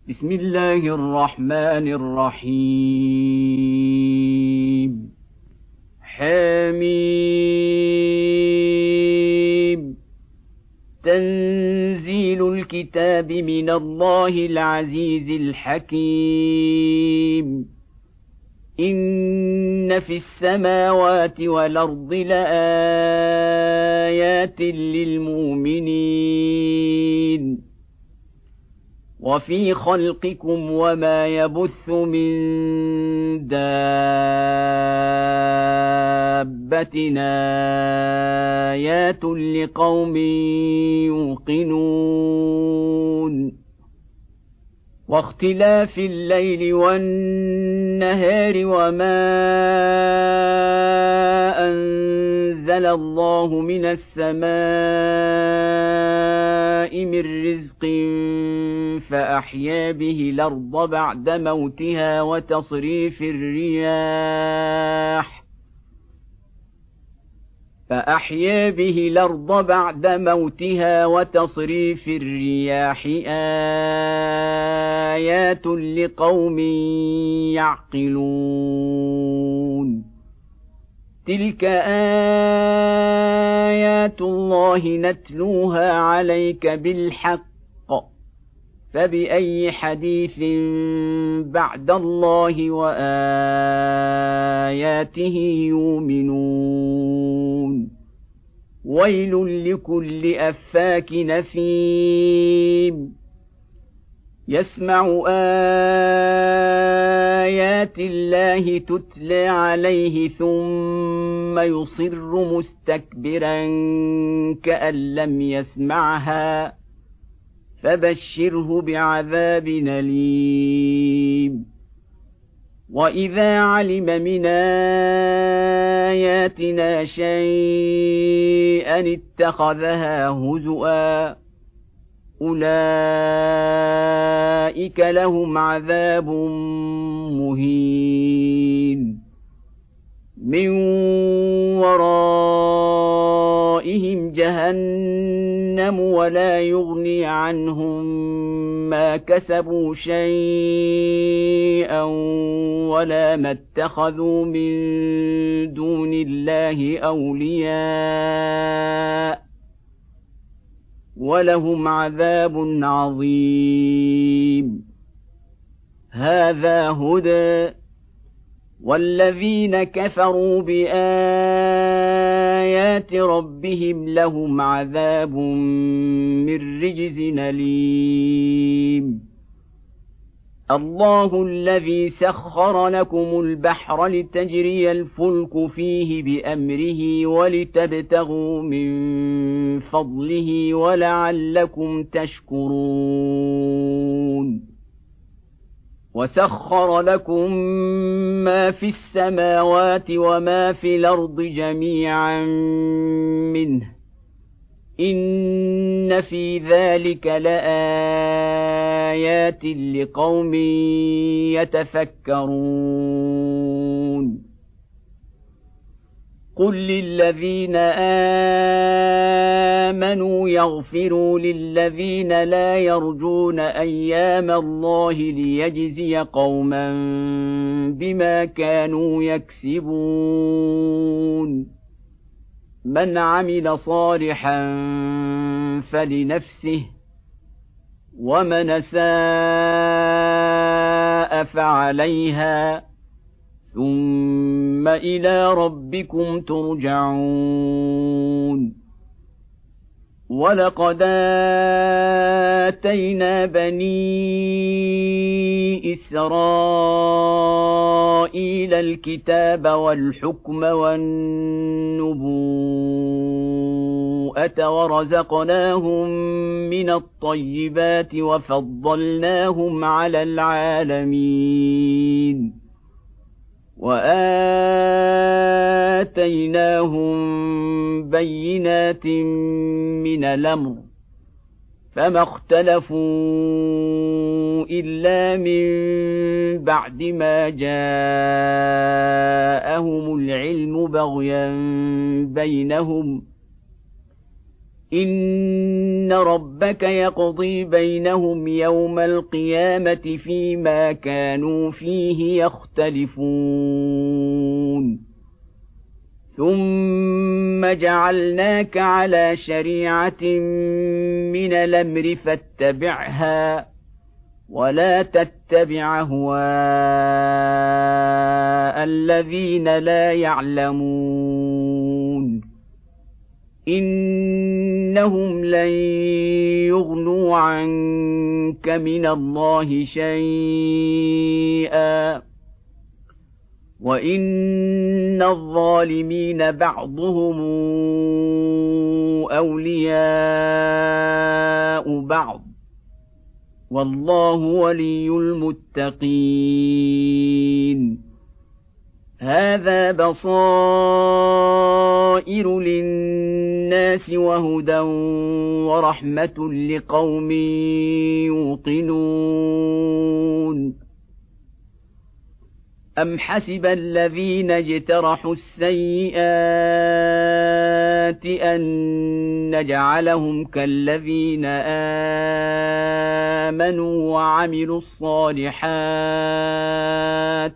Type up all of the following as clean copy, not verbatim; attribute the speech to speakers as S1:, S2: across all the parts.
S1: بسم الله الرحمن الرحيم. حميم. تنزيل الكتاب من الله العزيز الحكيم. إن في السماوات والأرض لآيات للمؤمنين وفي خلقكم وما يبث من دابة آيات لقوم يوقنون. واختلاف الليل والنهار وما أنزل الله من السماء من رزق فأحيا به الأرض بعد موتها وتصريف الرياح آيات لقوم يعقلون. تلك آيات الله نتلوها عليك بالحق، فبأي حديث بعد الله وآياته يؤمنون. ويل لكل أفاك نثيم يسمع آيات الله تتلى عليه ثم يصر مستكبرا كأن لم يسمعها، فبشره بعذاب أليم. وإذا علم من آياتنا شيئا اتخذها هزؤا، أولئك لهم عذاب مهين. من ورائهم جهنم ولا يغني عنهم ما كسبوا شيئا ولا ما اتخذوا من دون الله أولياء، ولهم عذاب عظيم. هذا هدى، والذين كفروا بآيات ربهم لهم عذاب من رجز أليم. الله الذي سخر لكم البحر لتجري الفلك فيه بأمره ولتبتغوا من فضله ولعلكم تشكرون. وسخر لكم ما في السماوات وما في الأرض جميعا منه، إن في ذلك لآيات لقوم يتفكرون. قل للذين آمنوا يغفروا للذين لا يرجون أيام الله ليجزي قوما بما كانوا يكسبون. من عمل صالحا فلنفسه ومن أساء فعليها، ثم إلى ربكم ترجعون. ولقد آتينا بني إسرائيل الكتاب والحكم والنبوءة ورزقناهم من الطيبات وفضلناهم على العالمين، وآتيناهم بينات من الأمر، فما اختلفوا إلا من بعد ما جاءهم العلم بغيا بينهم، إن ربك يقضي بينهم يوم القيامة فيما كانوا فيه يختلفون ثم جعلناك على شريعة من الأمر فاتبعها ولا تتبع أهواء الذين لا يعلمون إنهم لن يغنوا عنك من الله شيئا وإن الظالمين بعضهم أولياء بعض والله ولي المتقين هذا بصائر للناس وهدى ورحمة لقوم يوقنون أم حسب الذين اجترحوا السيئات أن نجعلهم كالذين آمنوا وعملوا الصالحات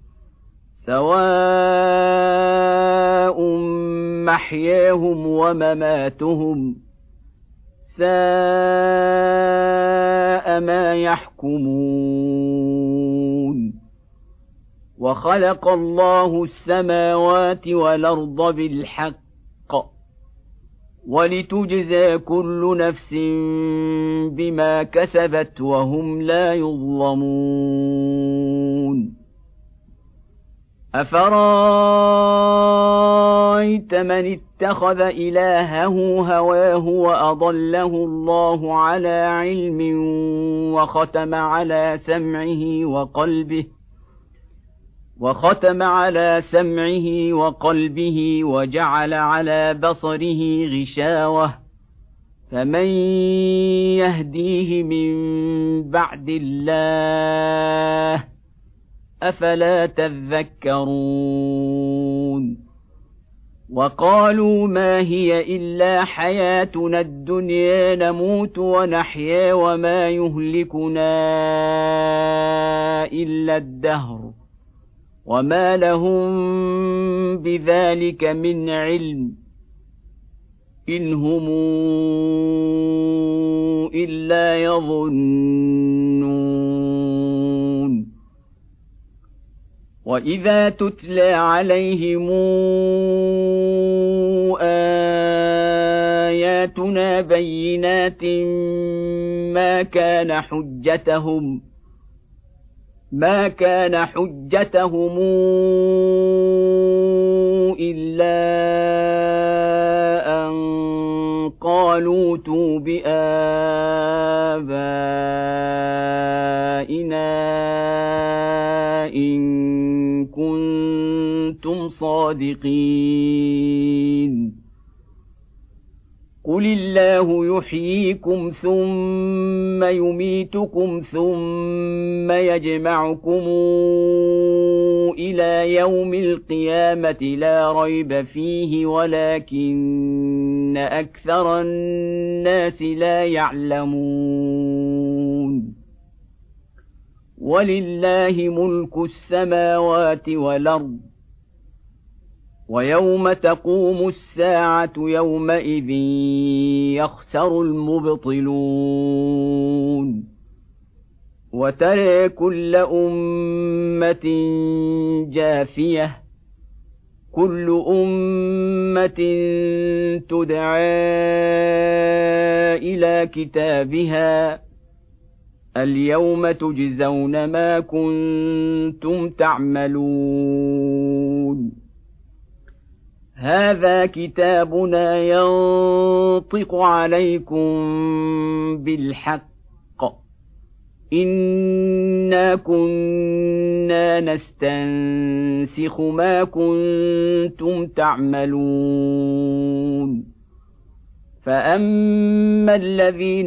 S1: سواء محياهم ومماتهم ساء ما يحكمون وخلق الله السماوات والأرض بالحق ولتجزى كل نفس بما كسبت وهم لا يظلمون أفرأيت من اتخذ إلهه هواه وأضله الله على علم وختم على سمعه وقلبه وجعل على بصره غشاوة فمن يهديه من بعد الله أفلا تذكرون وقالوا ما هي إلا حياتنا الدنيا نموت ونحيا وما يهلكنا إلا الدهر وما لهم بذلك من علم إن هم إلا يظنون وإذا تتلى عليهم آياتنا بينات ما كان حجتهم إلا أن قالوا ائتوا بآبائنا إن كنتم صادقين قل الله يحييكم ثم يميتكم ثم يجمعكم إلى يوم القيامة لا ريب فيه ولكن أكثر الناس لا يعلمون ولله ملك السماوات والأرض ويوم تقوم الساعة يومئذ يخسر المبطلون وترى كل أمة جاثية كل أمة تدعى إلى كتابها اليوم تجزون ما كنتم تعملون هذا كتابنا ينطق عليكم بالحق إنا كنا نستنسخ ما كنتم تعملون فأما الذين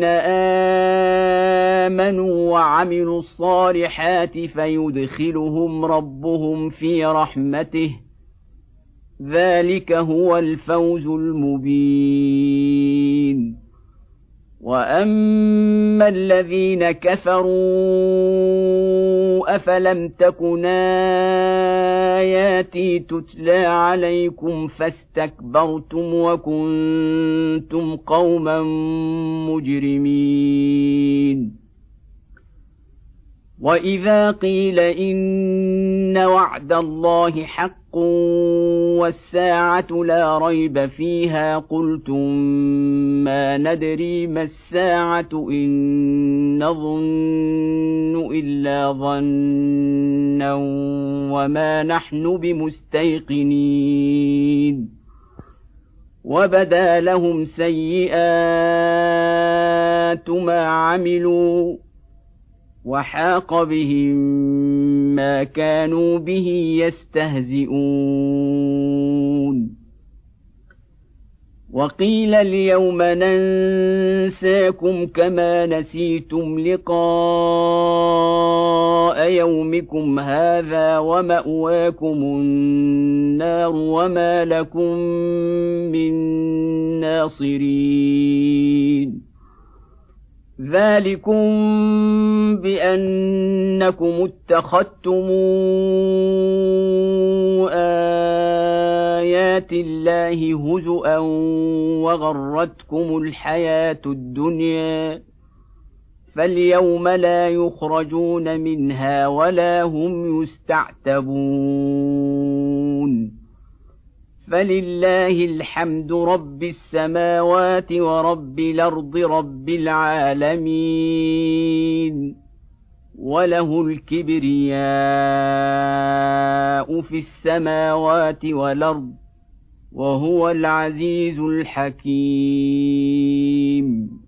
S1: آمنوا وعملوا الصالحات فيدخلهم ربهم في رحمته ذلك هو الفوز المبين وأما الذين كفروا أفلم تكن آياتي تتلى عليكم فاستكبرتم وكنتم قوما مجرمين وإذا قيل إن وعد الله حق والساعة لا ريب فيها قلتم ما ندري ما الساعة إن نظن إلا ظنا وما نحن بمستيقنين وبدا لهم سيئات ما عملوا وحاق بهم ما كانوا به يستهزئون وقيل اليوم ننساكم كما نسيتم لقاء يومكم هذا ومأواكم النار وما لكم من ناصرين ذلكم بأنكم اتخذتم آيات الله هزؤا وغرتكم الحياة الدنيا فاليوم لا يخرجون منها ولا هم يستعتبون فلله الحمد رب السماوات ورب الأرض رب العالمين وله الكبرياء في السماوات والأرض وهو العزيز الحكيم